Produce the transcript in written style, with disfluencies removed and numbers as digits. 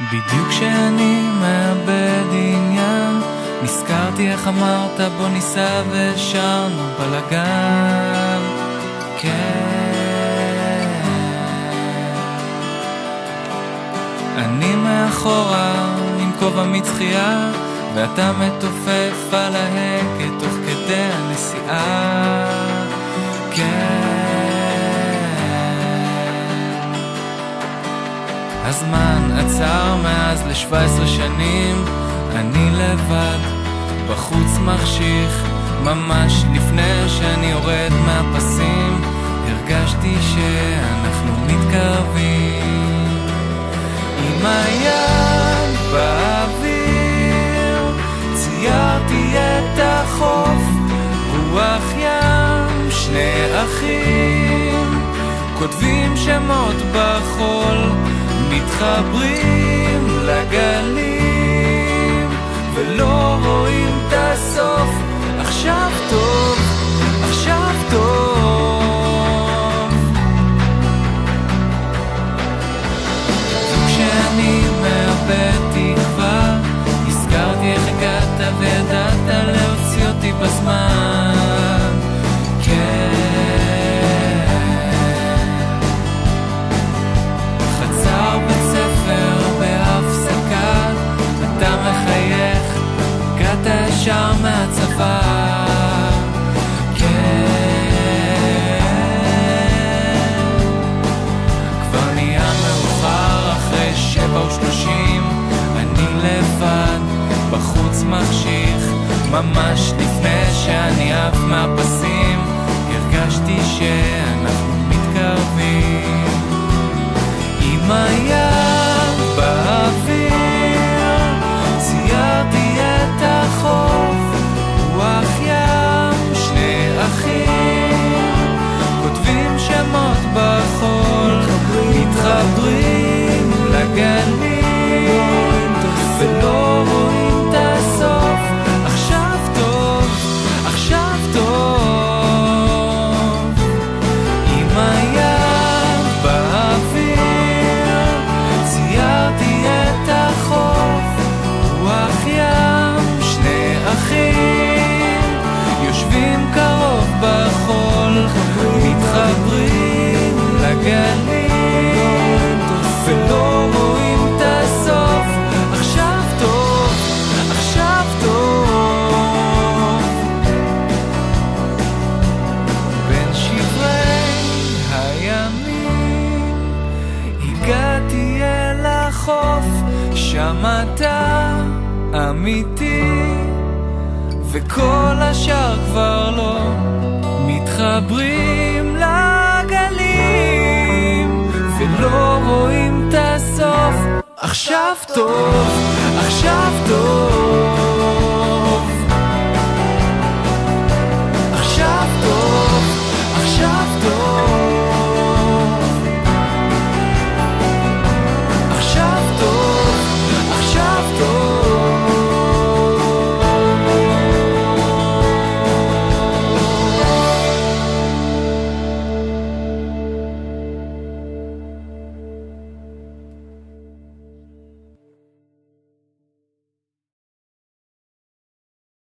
בדיוק כשאני מאבד עניין נזכרתי איך אמרת בוא ניסע ושרנו בלגן. כן, אני מאחורה עם כובע מצחייה ואתה מתופף על ההגה תוך כדי הנסיעה. הזמן עצר מאז ל17 שנים, אני לבד בחוץ מחשיך, ממש לפני שאני יורד מהפסים הרגשתי שאנחנו מתקרבים. עם היד באוויר ציירתי את החוף, רוח ים, שני אחים כותבים שמות בחול, מתחברים לגלים ולא רואים את הסוף. עכשיו טוב, עכשיו טוב. וכשאני מאבד תקווה הזכרתי איך הגעת וידעת להוציא אותי בזמן. ישר מהצבא. כן, כבר נהיה מאוחר אחרי 7:30 אני לבד בחוץ מחשיך, ממש לפני שאני עף מהפסים הרגשתי שאנחנו מתקרבים. עם היד באוויר ציירתי את החוף, רוח ים, שני אחים כותבים שמות בחול, מתחברים לגלים ולא רואים את הסוף. עכשיו טוב, עכשיו טוב. עם היד באוויר ציירתי את החוף, רוח ים, שני אחים יושבים קרוב בחול, מתחברים לגלים ולא רואים את הסוף. עכשיו טוב, עכשיו טוב. בין שברי הימים הגעתי אל החוף, שם אתה אמיתי וכל השאר כבר לא, מתחברים לגלים ולא רואים את הסוף. עכשיו טוב, עכשיו טוב.